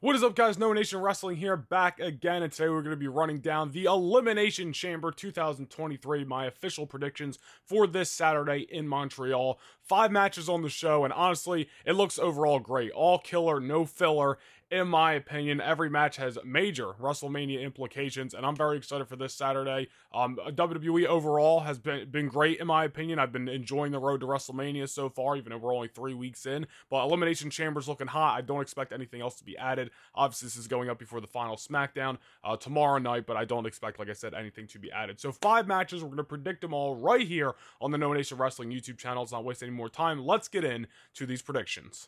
What is up, guys? No Nation Wrestling here, back again, and today we're going to be running down the Elimination Chamber 2023, my official predictions for this Saturday in Montreal. 5 matches on the show, and honestly, it looks overall great. All killer, no filler. In my opinion, every match has major WrestleMania implications, and I'm very excited for this Saturday. WWE overall has been great, in my opinion. I've been enjoying the road to WrestleMania so far, even though we're only 3 weeks in. But Elimination Chamber's looking hot. I don't expect anything else to be added. Obviously, this is going up before the final SmackDown tomorrow night, but I don't expect, like I said, anything to be added. So 5 matches, we're going to predict them all right here on the No Nation Wrestling YouTube channel. Let's not waste any more time. Let's get into these predictions.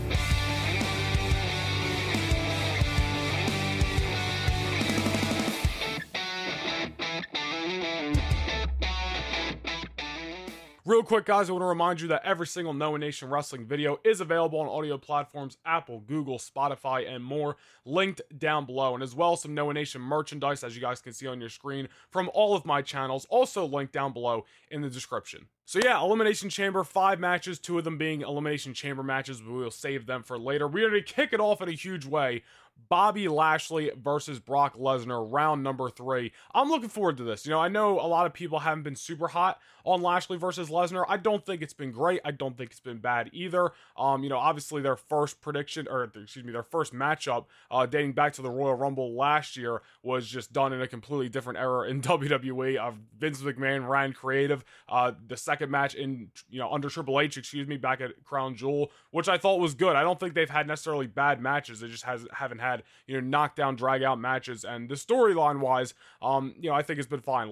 Real quick, guys, I want to remind you that every single No Nation Wrestling video is available on audio platforms Apple, Google, Spotify, and more, linked down below. And as well, some No Nation merchandise, as you guys can see on your screen, from all of my channels, also linked down below in the description. So yeah, Elimination Chamber, 5 matches, 2 of them being Elimination Chamber matches. We will save them for later. We're going to kick it off in a huge way. Bobby Lashley versus Brock Lesnar, round number 3. I'm looking forward to this. You know, I know a lot of people haven't been super hot on Lashley versus Lesnar. I don't think it's been great. I don't think it's been bad either. You know, obviously their first prediction, or excuse me, their first matchup, dating back to the Royal Rumble last year, was just done in a completely different era in WWE. Vince McMahon ran creative. The second match in, you know, under Triple H, excuse me, back at Crown Jewel, which I thought was good. I don't think they've had necessarily bad matches. They just haven't had, you know, knockdown, drag out matches. And the storyline wise, you know, I think it's been fine.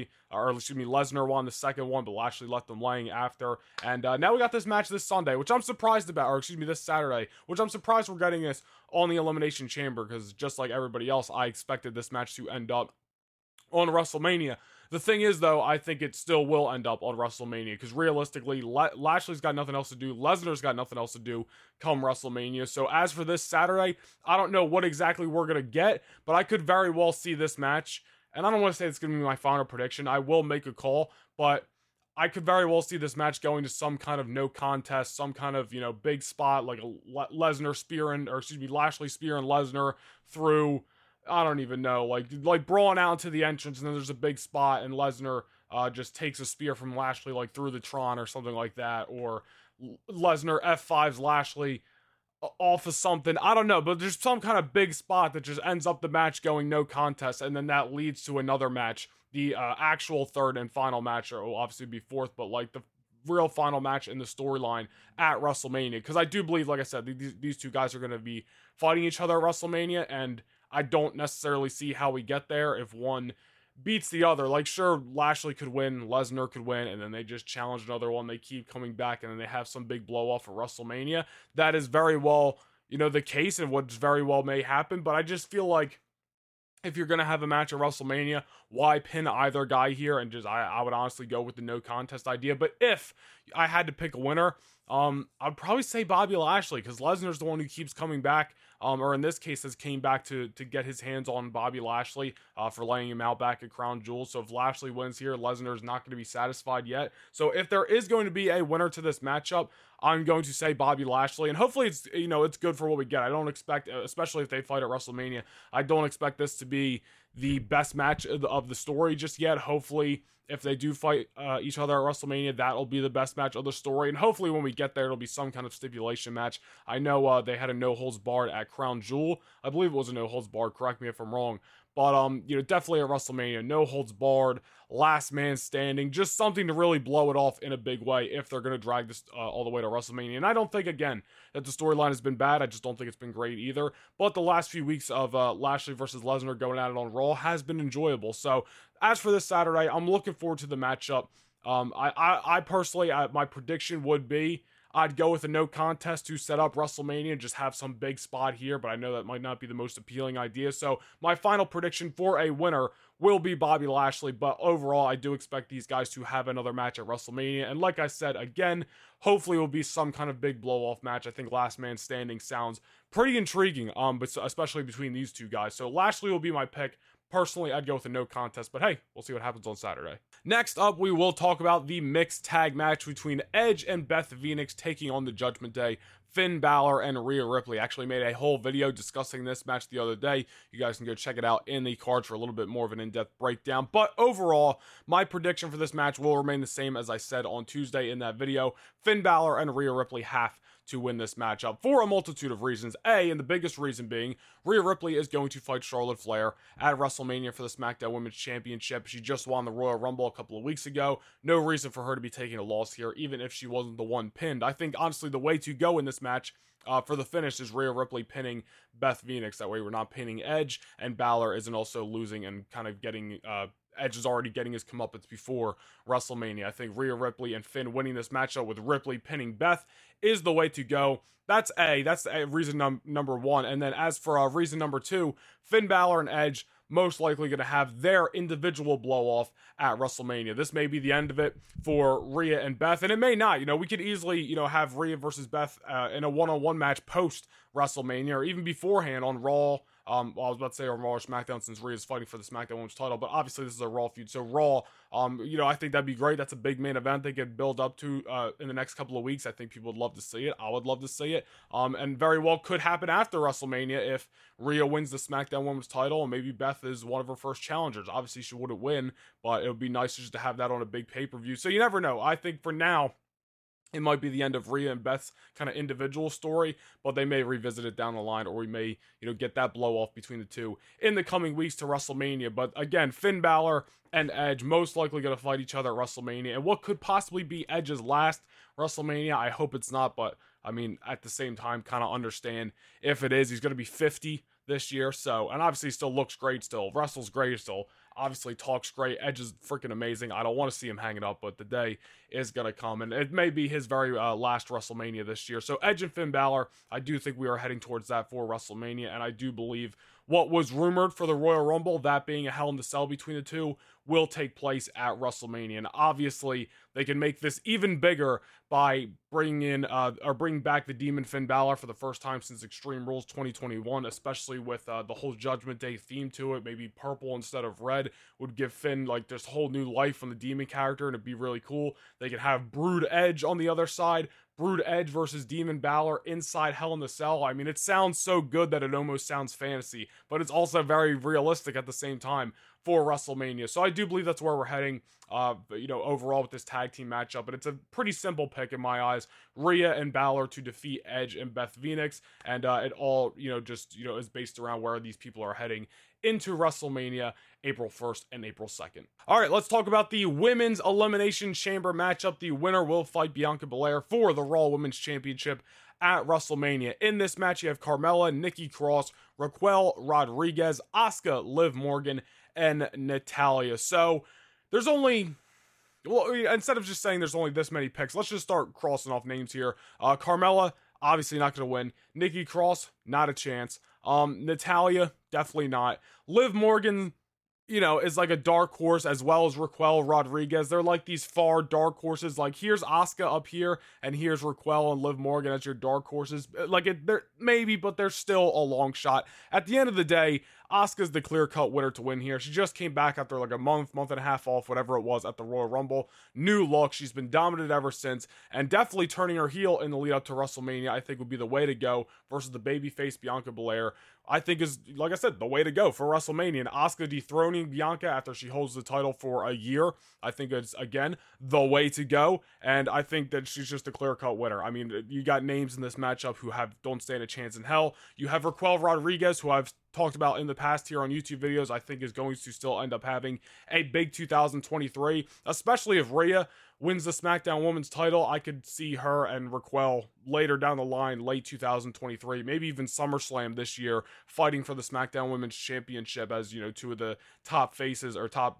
Lesnar won the second one, but Lashley left them laying after. And now we got this match this Sunday, which I'm surprised about, or excuse me, this Saturday, which I'm surprised we're getting this on the Elimination Chamber, because just like everybody else, I expected this match to end up on WrestleMania. The thing is, though, I think it still will end up on WrestleMania, because realistically, Lashley's got nothing else to do, Lesnar's got nothing else to do come WrestleMania. So as for this Saturday, I don't know what exactly we're going to get, but I could very well see this match, and I don't want to say it's going to be my final prediction. I will make a call, but I could very well see this match going to some kind of no contest, some kind of, you know, big spot, like a Lashley spearing Lesnar through, I don't even know, like brawling out into the entrance, and then there's a big spot, and Lesnar just takes a spear from Lashley, like through the Tron or something like that, or Lesnar F5s Lashley off of something. I don't know, but there's some kind of big spot that just ends up the match going no contest, and then that leads to another match. The actual third and final match, or will obviously be fourth, but like the real final match in the storyline at WrestleMania, because I do believe, like I said, these two guys are going to be fighting each other at WrestleMania, and I don't necessarily see how we get there if one beats the other. Like, sure, Lashley could win, Lesnar could win, and then they just challenge another one. They keep coming back, and then they have some big blow off at WrestleMania. That is very well, you know, the case, and what very well may happen. But I just feel like if you're going to have a match at WrestleMania, why pin either guy here? And just, I would honestly go with the no contest idea. But if I had to pick a winner, I'd probably say Bobby Lashley, because Lesnar's the one who keeps coming back, or in this case has came back to get his hands on Bobby Lashley for laying him out back at Crown Jewel. So if Lashley wins here, Lesnar's not going to be satisfied yet. So if there is going to be a winner to this matchup, I'm going to say Bobby Lashley, and hopefully it's, you know, it's good for what we get. I don't expect, especially if they fight at WrestleMania, I don't expect this to be the best match of the story just yet. Hopefully, if they do fight each other at WrestleMania, that'll be the best match of the story. And hopefully when we get there, it'll be some kind of stipulation match. I know they had a no-holds-barred at Crown Jewel. I believe it was a no-holds-barred. Correct me if I'm wrong. But, you know, definitely at WrestleMania, no-holds-barred, last man standing, just something to really blow it off in a big way if they're going to drag this all the way to WrestleMania. And I don't think, again, that the storyline has been bad. I just don't think it's been great either. But the last few weeks of Lashley versus Lesnar going at it on Raw has been enjoyable. So, as for this Saturday, I'm looking forward to the matchup. I personally, my prediction would be I'd go with a no contest to set up WrestleMania and just have some big spot here, but I know that might not be the most appealing idea. So my final prediction for a winner will be Bobby Lashley, but overall, I do expect these guys to have another match at WrestleMania. And like I said, again, hopefully it will be some kind of big blow-off match. I think Last Man Standing sounds pretty intriguing, but especially between these two guys. So Lashley will be my pick. Personally, I'd go with a no contest, but hey, we'll see what happens on Saturday. Next up, we will talk about the mixed tag match between Edge and Beth Phoenix taking on the Judgment Day. Finn Balor and Rhea Ripley. Actually made a whole video discussing this match the other day. You guys can go check it out in the cards for a little bit more of an in-depth breakdown. But overall, my prediction for this match will remain the same as I said on Tuesday in that video. Finn Balor and Rhea Ripley have to win this matchup for a multitude of reasons. And the biggest reason being, Rhea Ripley is going to fight Charlotte Flair at WrestleMania for the SmackDown Women's Championship. She just won the Royal Rumble a couple of weeks ago. No reason for her to be taking a loss here, even if she wasn't the one pinned. I think, honestly, the way to go in this match for the finish is Rhea Ripley pinning Beth Phoenix. That way we're not pinning Edge, and Balor isn't also losing and kind of getting... Edge is already getting his comeuppance before WrestleMania. I think Rhea Ripley and Finn winning this matchup with Ripley pinning Beth is the way to go. That's reason number one. And then as for reason number two, Finn Balor and Edge most likely going to have their individual blow-off at WrestleMania. This may be the end of it for Rhea and Beth, and it may not. We could easily, have Rhea versus Beth in a one-on-one match post-WrestleMania, or even beforehand on Raw. I was about to say on Raw or SmackDown, since Rhea's fighting for the SmackDown Women's title, but obviously this is a Raw feud, so Raw, I think that'd be great. That's a big main event they could build up to in the next couple of weeks. I think people would love to see it. I would love to see it, and very well could happen after WrestleMania if Rhea wins the SmackDown Women's title, and maybe Beth is one of her first challengers. Obviously, she wouldn't win, but it would be nice just to have that on a big pay-per-view, so you never know. I think for now, it might be the end of Rhea and Beth's kind of individual story, but they may revisit it down the line, or we may, get that blow off between the two in the coming weeks to WrestleMania. But again, Finn Balor and Edge most likely going to fight each other at WrestleMania, and what could possibly be Edge's last WrestleMania. I hope it's not, but I mean, at the same time, kind of understand if it is. He's going to be 50 this year, so, and obviously still looks great, still wrestles great, still obviously talks great. Edge is freaking amazing. I don't want to see him hanging up, but the day is going to come, and it may be his very last WrestleMania this year. So Edge and Finn Balor, I do think we are heading towards that for WrestleMania, and I do believe what was rumored for the Royal Rumble, that being a Hell in a Cell between the two, will take place at WrestleMania. And obviously, they can make this even bigger by bringing back the Demon Finn Balor for the first time since Extreme Rules 2021, especially with the whole Judgment Day theme to it. Maybe purple instead of red would give Finn like this whole new life on the Demon character, and it'd be really cool. They could have Brood Edge on the other side. Brood Edge versus Demon Balor inside Hell in a Cell. I mean, it sounds so good that it almost sounds fantasy, but it's also very realistic at the same time for WrestleMania. So I do believe that's where we're heading, overall with this tag team matchup. But it's a pretty simple pick in my eyes. Rhea and Balor to defeat Edge and Beth Phoenix. And it all, is based around where these people are heading into WrestleMania, April 1st and April 2nd. All right, let's talk about the Women's Elimination Chamber matchup. The winner will fight Bianca Belair for the Raw Women's Championship at WrestleMania. In this match, you have Carmella, Nikki Cross, Raquel Rodriguez, Asuka, Liv Morgan, and Natalya. So there's only... Well, instead of just saying there's only this many picks, let's just start crossing off names here. Carmella, obviously not going to win. Nikki Cross, not a chance. Natalya, definitely not. Liv Morgan, is like a dark horse, as well as Raquel Rodriguez. They're like these far dark horses. Like, here's Asuka up here, and here's Raquel and Liv Morgan as your dark horses. They're maybe, but they're still a long shot. At the end of the day, Asuka's the clear-cut winner to win here. She just came back after like a month and a half off, whatever it was, at the Royal Rumble. New look. She's been dominant ever since, and definitely turning her heel in the lead up to WrestleMania, I think, would be the way to go versus the babyface Bianca Belair. I think is, like I said, the way to go for WrestleMania. And Asuka dethroning Bianca after she holds the title for a year, I think it's, again, the way to go. And I think that she's just a clear-cut winner. I mean, you got names in this matchup who don't stand a chance in hell. You have Raquel Rodriguez, who I've talked about in the past here on YouTube videos, I think is going to still end up having a big 2023, especially if Rhea wins the SmackDown Women's title. I could see her and Raquel later down the line, late 2023, maybe even SummerSlam this year, fighting for the SmackDown Women's Championship as, two of the top faces, or top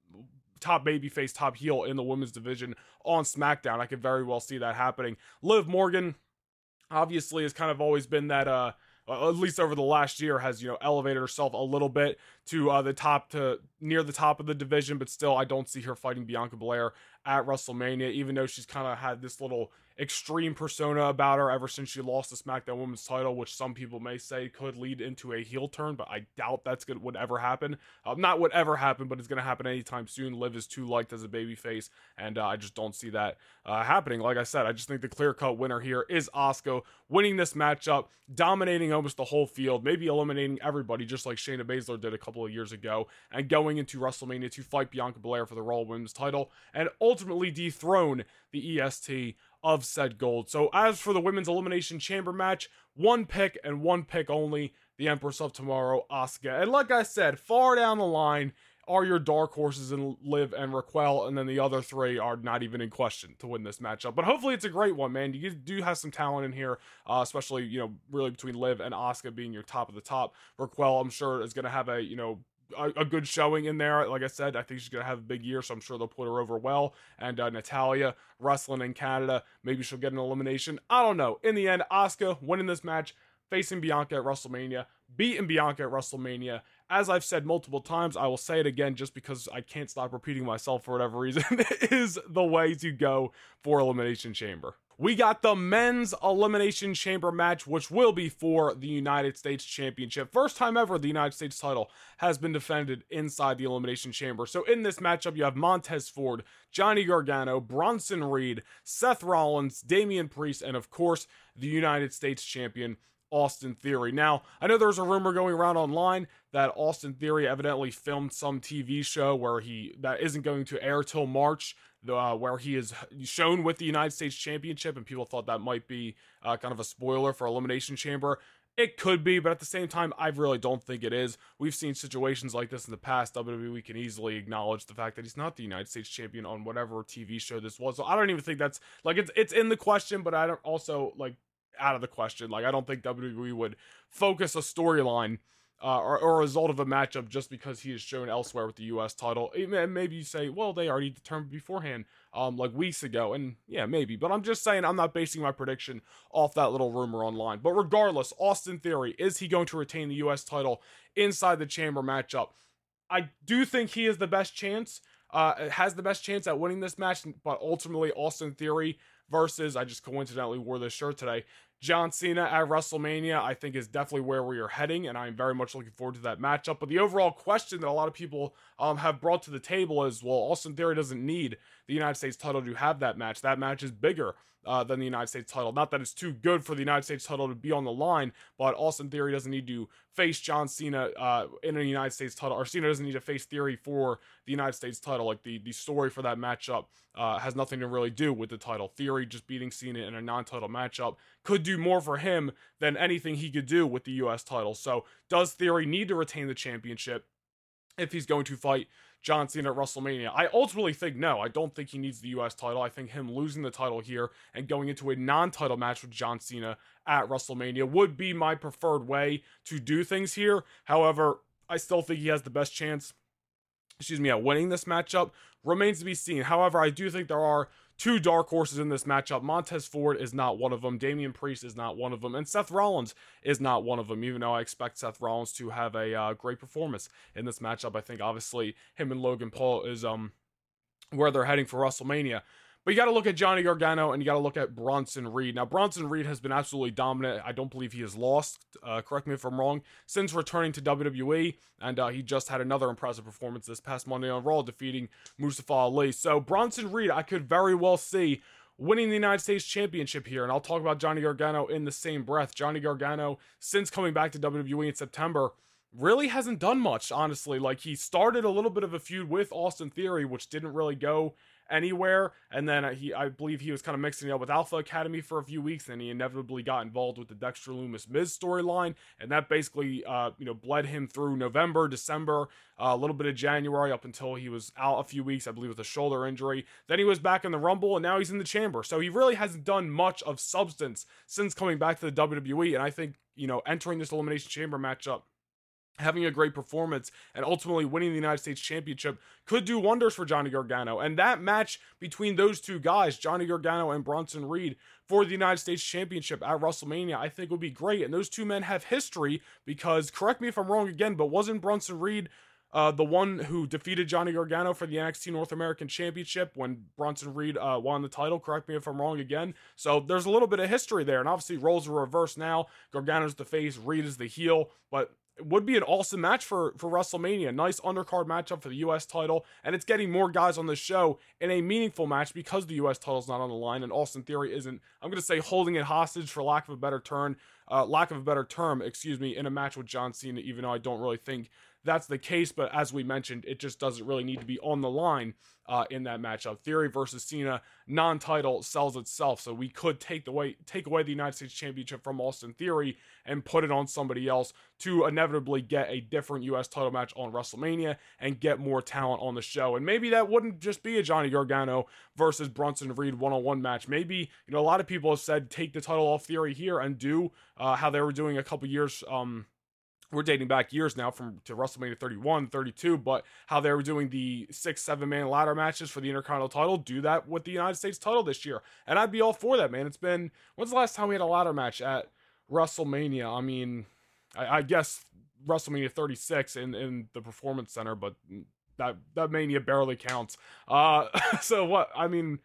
babyface, top heel in the women's division on SmackDown. I could very well see that happening. Liv Morgan, obviously, has kind of always been that, at least over the last year, has, elevated herself a little bit to near the top of the division, but still, I don't see her fighting Bianca Belair at WrestleMania, even though she's kind of had this little extreme persona about her ever since she lost the SmackDown Women's title, which some people may say could lead into a heel turn, but I doubt that's would ever happen. Not would ever happen, but it's going to happen anytime soon. Liv is too liked as a babyface, and I just don't see that happening. Like I said, I just think the clear-cut winner here is Asuka, winning this matchup, dominating almost the whole field, maybe eliminating everybody, just like Shayna Baszler did a couple of years ago, and going into WrestleMania to fight Bianca Belair for the Raw Women's title, and ultimately dethrone the EST of said gold. So as for the Women's Elimination Chamber match, one pick and one pick only, the Empress of Tomorrow, Asuka. And like I said, far down the line are your dark horses in Liv and Raquel, and then the other three are not even in question to win this matchup. But hopefully it's a great one, man. You do have some talent in here, especially, you know, really between Liv and Asuka being your top of the top. Raquel, I'm sure, is going to have a good showing in there. Like I said, I think she's going to have a big year, so I'm sure they'll put her over well. And Natalya, wrestling in Canada, maybe she'll get an elimination. I don't know. In the end, Asuka winning this match, facing Bianca at WrestleMania, beating Bianca at WrestleMania. As I've said multiple times, I will say it again just because I can't stop repeating myself for whatever reason, is the way to go for Elimination Chamber. We got the Men's Elimination Chamber match, which will be for the United States Championship. First time ever the United States title has been defended inside the Elimination Chamber. So in this matchup, you have Montez Ford, Johnny Gargano, Bronson Reed, Seth Rollins, Damian Priest, and of course, the United States Champion, Austin Theory. Now, I know there's a rumor going around online that Austin Theory evidently filmed some TV show where that isn't going to air till March, where he is shown with the United States Championship, and people thought that might be kind of a spoiler for Elimination Chamber. It could be, but at the same time, I really don't think it is. We've seen situations like this in the past. WWE can easily acknowledge the fact that he's not the United States Champion on whatever TV show this was. So I don't even think that's, like, it's in the question, but I don't also, like, out of the question. Like, I don't think WWE would focus a storyline or a result of a matchup just because he is shown elsewhere with the U.S. title. And maybe you say, well, they already determined beforehand, like weeks ago, and yeah, maybe. But I'm just saying, I'm not basing my prediction off that little rumor online. But regardless, Austin Theory, is he going to retain the U.S. title inside the Chamber matchup? I do think he is the best chance, has the best chance at winning this match, but ultimately Austin Theory versus, I just coincidentally wore this shirt today, John Cena at WrestleMania, I think is definitely where we are heading, and I'm very much looking forward to that matchup. But the overall question that a lot of people have brought to the table is, well, Austin Theory doesn't need the United States title to have that match. That match is bigger than the United States title. Not that it's too good for the United States title to be on the line, but Austin Theory doesn't need to face John Cena in a United States title, or Cena doesn't need to face Theory for the United States title. Like, the story for that matchup has nothing to really do with the title. Theory just beating Cena in a non-title matchup could do more for him than anything he could do with the U.S. title. So does Theory need to retain the championship if he's going to fight John Cena at WrestleMania? I ultimately think no. I don't think he needs the U.S. title. I think him losing the title here and going into a non-title match with John Cena at WrestleMania would be my preferred way to do things here. However, I still think he has the best chance, at winning this matchup. Remains to be seen. However, I do think there are two dark horses in this matchup. Montez Ford is not one of them. Damian Priest is not one of them. And Seth Rollins is not one of them, even though I expect Seth Rollins to have a great performance in this matchup. I think, obviously, him and Logan Paul is where they're heading for WrestleMania. But you got to look at Johnny Gargano, and you got to look at Bronson Reed. Now, Bronson Reed has been absolutely dominant. I don't believe he has lost, correct me if I'm wrong, since returning to WWE. And he just had another impressive performance this past Monday on Raw, defeating Mustafa Ali. So Bronson Reed, I could very well see winning the United States Championship here. And I'll talk about Johnny Gargano in the same breath. Johnny Gargano, since coming back to WWE in September, really hasn't done much, honestly. Like, he started a little bit of a feud with Austin Theory, which didn't really go anywhere, and then I believe he was kind of mixing it up with Alpha Academy for a few weeks, and he inevitably got involved with the Dexter Lumis Miz storyline, and that basically bled him through November, December, a little bit of January, up until he was out a few weeks, I believe, with a shoulder injury. Then he was back in the Rumble, and now he's in the Chamber. So he really hasn't done much of substance since coming back to the WWE, and I think, entering this Elimination Chamber matchup, having a great performance, and ultimately winning the United States Championship could do wonders for Johnny Gargano. And that match between those two guys, Johnny Gargano and Bronson Reed, for the United States Championship at WrestleMania, I think would be great. And those two men have history because, correct me if I'm wrong again, but wasn't Bronson Reed the one who defeated Johnny Gargano for the NXT North American Championship when Bronson Reed won the title. Correct me if I'm wrong again. So there's a little bit of history there, and obviously roles are reversed now. Gargano's the face, Reed is the heel, but it would be an awesome match for WrestleMania. Nice undercard matchup for the U.S. title, and it's getting more guys on the show in a meaningful match because the U.S. title's not on the line, and Austin Theory isn't, I'm going to say, holding it hostage for lack of a better term, in a match with John Cena, even though I don't really think that's the case. But as we mentioned, it just doesn't really need to be on the line in that matchup. Theory versus Cena, non-title, sells itself. So we could take away the United States Championship from Austin Theory and put it on somebody else to inevitably get a different U.S. title match on WrestleMania and get more talent on the show. And maybe that wouldn't just be a Johnny Gargano versus Bronson Reed one-on-one match. Maybe, a lot of people have said take the title off Theory here and do how they were doing a couple years, we're dating back years now to WrestleMania 31, 32, but how they were doing the 6-7 man ladder matches for the Intercontinental title, do that with the United States title this year. And I'd be all for that, man. When's the last time we had a ladder match at WrestleMania? I mean, I guess WrestleMania 36 in the Performance Center, but that Mania barely counts. So what? I mean,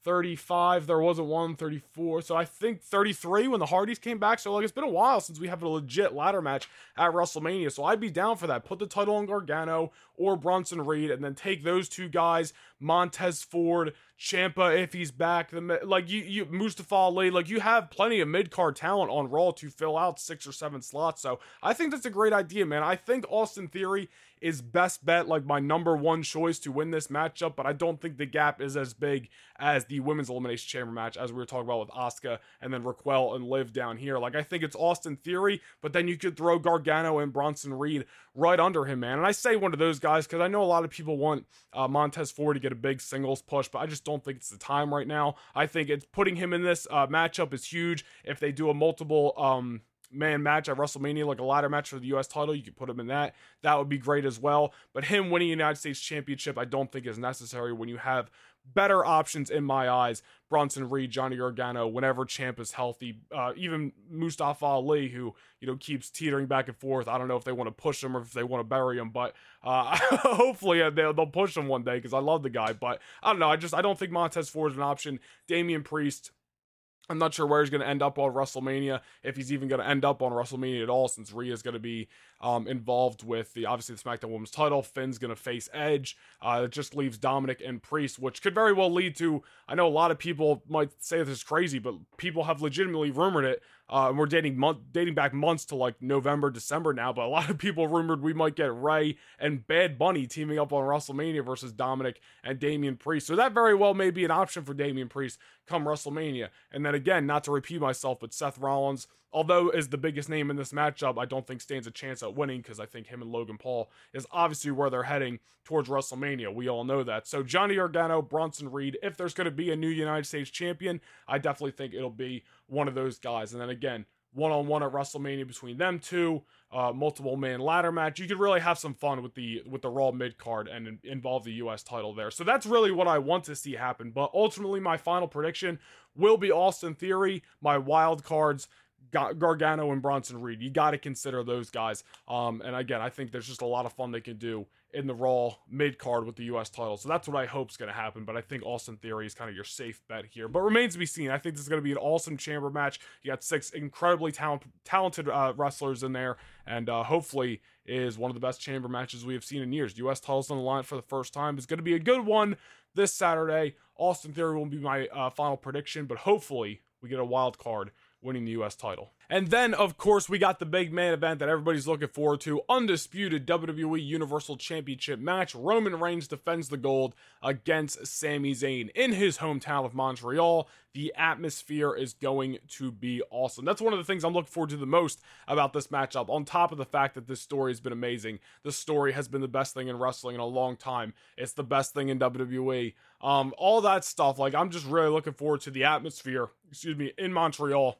35, there wasn't one, 34, so I think 33 when the Hardys came back. So it's been a while since we have a legit ladder match at WrestleMania, so I'd be down for that. Put the title on Gargano or Bronson Reed, and then take those two guys, Montez Ford, Ciampa if he's back, you Mustafa Ali, you have plenty of mid-card talent on Raw to fill out 6 or 7 slots. So I think that's a great idea, man. I think Austin Theory is best bet, my number one choice to win this matchup, but I don't think the gap is as big as the Women's Elimination Chamber match, as we were talking about with Asuka and then Raquel and Liv down here. I think it's Austin Theory, but then you could throw Gargano and Bronson Reed right under him, man. And I say one of those guys because I know a lot of people want Montez Ford to get a big singles push, but I just don't think it's the time right now. I think it's putting him in this matchup is huge. If they do a multiple man match at WrestleMania, a ladder match for the U.S. title, you could put him in that. That would be great as well. But him winning the United States Championship, I don't think is necessary when you have better options in my eyes. Bronson Reed, Johnny Gargano, whenever Ciampa is healthy, even Mustafa Ali, who keeps teetering back and forth. I don't know if they want to push him or if they want to bury him, but hopefully they'll push him one day because I love the guy. But I don't know. I don't think Montez Ford is an option. Damian Priest, I'm not sure where he's going to end up on WrestleMania, if he's even going to end up on WrestleMania at all, since Rhea's going to be involved with obviously the SmackDown Women's title. Finn's going to face Edge. It just leaves Dominic and Priest, which could very well lead to, I know a lot of people might say this is crazy, but people have legitimately rumored it. And we're dating back months to November, December now, but a lot of people rumored we might get Rey and Bad Bunny teaming up on WrestleMania versus Dominic and Damian Priest. So that very well may be an option for Damian Priest come WrestleMania. And then again, not to repeat myself, but Seth Rollins, although is the biggest name in this matchup, I don't think stands a chance at winning because I think him and Logan Paul is obviously where they're heading towards WrestleMania. We all know that. So Johnny Gargano, Bronson Reed, if there's going to be a new United States champion, I definitely think it'll be one of those guys. And then again, one-on-one at WrestleMania between them two, multiple man ladder match. You could really have some fun with the Raw mid card and involve the U.S. title there. So that's really what I want to see happen. But ultimately, my final prediction will be Austin Theory. My wild cards, Gargano and Bronson Reed. You got to consider those guys. And again, I think there's just a lot of fun they can do in the Raw mid card with the U.S. title. So that's what I hope is going to happen. But I think Austin Theory is kind of your safe bet here. But remains to be seen. I think this is going to be an awesome chamber match. You got 6 incredibly talented wrestlers in there, and hopefully is one of the best chamber matches we have seen in years. U.S. title's on the line for the first time. It's going to be a good one this Saturday. Austin Theory will be my final prediction, but hopefully we get a wild card winning the U.S. title. And then, of course, we got the big main event that everybody's looking forward to. Undisputed WWE Universal Championship match. Roman Reigns defends the gold against Sami Zayn in his hometown of Montreal. The atmosphere is going to be awesome. That's one of the things I'm looking forward to the most about this matchup. On top of the fact that this story has been amazing. This story has been the best thing in wrestling in a long time. It's the best thing in WWE. All that stuff. I'm just really looking forward to the atmosphere, in Montreal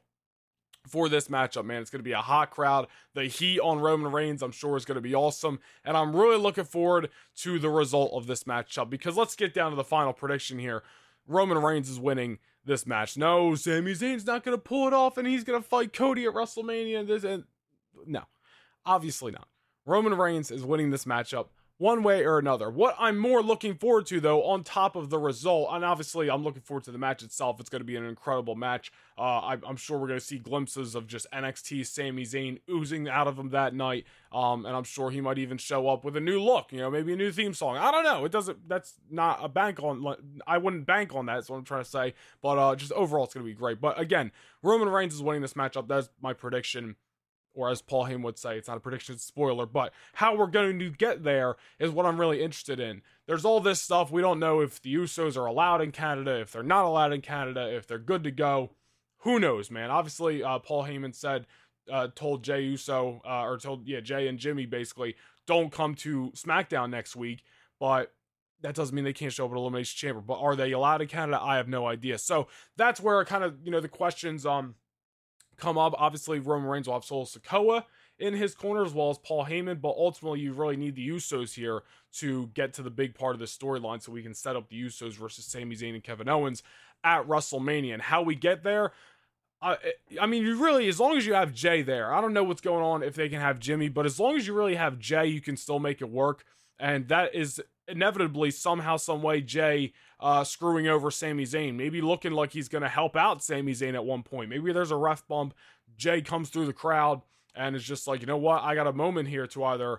for this matchup, man. It's going to be a hot crowd. The heat on Roman Reigns, I'm sure, is going to be awesome. And I'm really looking forward to the result of this matchup, because let's get down to the final prediction here. Roman Reigns is winning this match. No, Sami Zayn's not going to pull it off and he's going to fight Cody at WrestleMania. No, obviously not. Roman Reigns is winning this matchup one way or another. What I'm more looking forward to, though, on top of the result, and obviously I'm looking forward to the match itself. It's going to be an incredible match. I'm sure we're going to see glimpses of just NXT Sami Zayn oozing out of him that night. And I'm sure he might even show up with a new look, maybe a new theme song. I don't know. That's not a bank on, I wouldn't bank on that. That's what I'm trying to say. But just overall, it's going to be great. But again, Roman Reigns is winning this matchup. That's my prediction. Or as Paul Heyman would say, it's not a prediction, it's a spoiler, but how we're going to get there is what I'm really interested in. There's all this stuff. We don't know if the Usos are allowed in Canada, if they're not allowed in Canada, if they're good to go. Who knows, man? Obviously, Paul Heyman told Jey Uso, Jey and Jimmy basically, don't come to SmackDown next week, but that doesn't mean they can't show up at Elimination Chamber. But are they allowed in Canada? I have no idea. So that's where kind of, the questions, come up. Obviously, Roman Reigns will have Solo Sikoa in his corner as well as Paul Heyman, but ultimately you really need the Usos here to get to the big part of the storyline so we can set up the Usos versus Sami Zayn and Kevin Owens at WrestleMania. And how we get there, you really, as long as you have Jey there, I don't know what's going on if they can have Jimmy, but as long as you really have Jey, you can still make it work. And that is inevitably somehow, some way, Jey screwing over Sami Zayn, maybe looking like he's going to help out Sami Zayn at one point. Maybe there's a ref bump, Jey comes through the crowd and is just like, you know what, I got a moment here to either,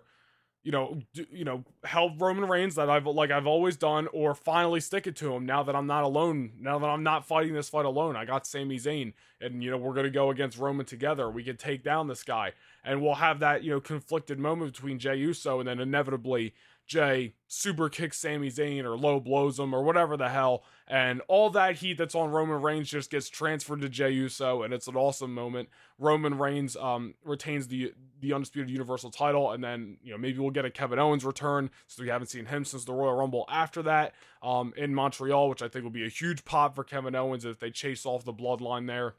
help Roman Reigns that I've always done, or finally stick it to him now that I'm not alone, now that I'm not fighting this fight alone. I got Sami Zayn, and we're going to go against Roman together. We can take down this guy, and we'll have that conflicted moment between Jey Uso, and then inevitably Jey super kicks Sami Zayn or low blows him or whatever the hell, and all that heat that's on Roman Reigns just gets transferred to Jey Uso, and it's an awesome moment. Roman Reigns retains the Undisputed Universal title, and then maybe we'll get a Kevin Owens return, so we haven't seen him since the Royal Rumble after that in Montreal, which I think will be a huge pop for Kevin Owens if they chase off the bloodline there.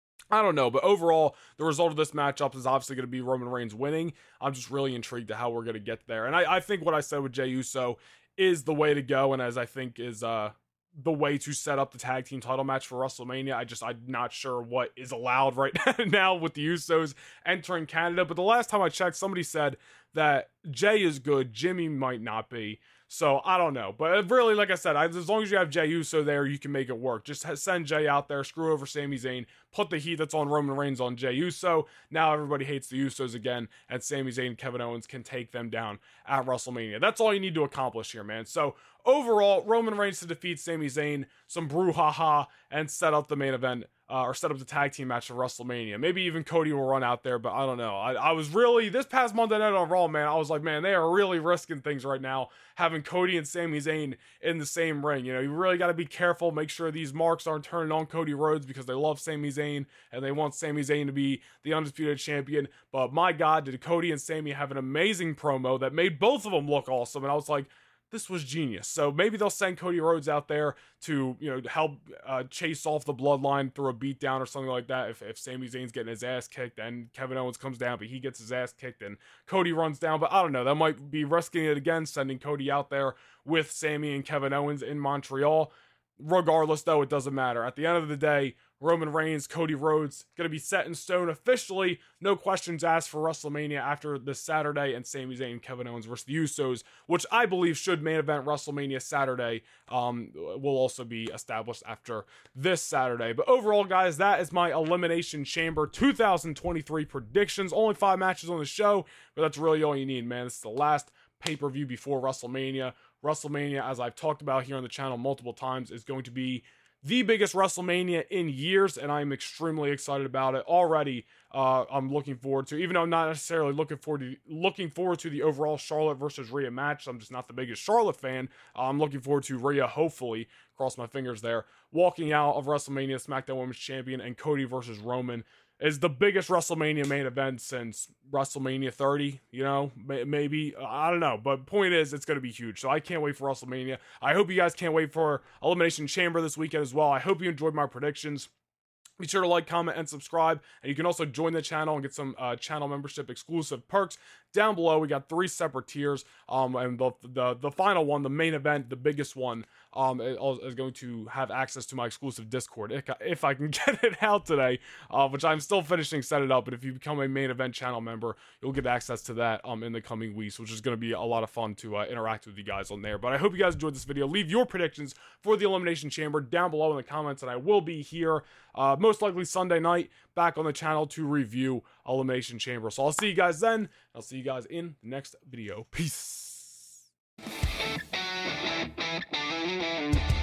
I don't know, but overall, the result of this matchup is obviously going to be Roman Reigns winning. I'm just really intrigued to how we're going to get there. And I think what I said with Jey Uso is the way to go, and as I think is the way to set up the tag team title match for WrestleMania. I'm not sure what is allowed right now with the Usos entering Canada. But the last time I checked, somebody said that Jey is good, Jimmy might not be. So, I don't know. But really, like I said, as long as you have Jey Uso there, you can make it work. Just send Jey out there, screw over Sami Zayn, put the heat that's on Roman Reigns on Jey Uso. Now everybody hates the Usos again, and Sami Zayn and Kevin Owens can take them down at WrestleMania. That's all you need to accomplish here, man. So, overall, Roman Reigns to defeat Sami Zayn, some brouhaha, and set up the main event, or set up the tag team match for WrestleMania. Maybe even Cody will run out there, but I don't know. I was really, this past Monday Night on Raw, man, I was like, man, they are really risking things right now, having Cody and Sami Zayn in the same ring. You really got to be careful, make sure these marks aren't turning on Cody Rhodes, because they love Sami Zayn, and they want Sami Zayn to be the undisputed champion. But my God, did Cody and Sami have an amazing promo that made both of them look awesome, and I was like, this was genius. So maybe they'll send Cody Rhodes out there to, help chase off the bloodline through a beatdown or something like that. If Sami Zayn's getting his ass kicked and Kevin Owens comes down, but he gets his ass kicked and Cody runs down. But I don't know. That might be risking it again, sending Cody out there with Sami and Kevin Owens in Montreal. Regardless, though, it doesn't matter. At the end of the day, Roman Reigns, Cody Rhodes, going to be set in stone officially. No questions asked for WrestleMania after this Saturday, and Sami Zayn and Kevin Owens versus the Usos, which I believe should main event WrestleMania Saturday, will also be established after this Saturday. But overall, guys, that is my Elimination Chamber 2023 predictions. Only 5 matches on the show, but that's really all you need, man. This is the last pay-per-view before WrestleMania. WrestleMania, as I've talked about here on the channel multiple times, is going to be the biggest WrestleMania in years, and I'm extremely excited about it already. I'm looking forward to, even though I'm not necessarily looking forward to the overall Charlotte versus Rhea match. I'm just not the biggest Charlotte fan. I'm looking forward to Rhea, hopefully, cross my fingers there, walking out of WrestleMania, SmackDown Women's Champion, and Cody versus Roman is the biggest WrestleMania main event since WrestleMania 30, maybe, I don't know, but point is, it's going to be huge, so I can't wait for WrestleMania. I hope you guys can't wait for Elimination Chamber this weekend as well. I hope you enjoyed my predictions. Be sure to like, comment, and subscribe, and you can also join the channel and get some channel membership exclusive perks down below. We got 3 separate tiers, and the final one, the main event, the biggest one, is going to have access to my exclusive Discord if I can get it out today, which I'm still finishing setting it up. But if you become a main event channel member, you'll get access to that in the coming weeks, which is going to be a lot of fun to interact with you guys on there. But I hope you guys enjoyed this video. Leave your predictions for the Elimination Chamber down below in the comments, and I will be here most likely Sunday night back on the channel to review Elimination Chamber. So I'll see you guys then. I'll see you guys in the next video. Peace.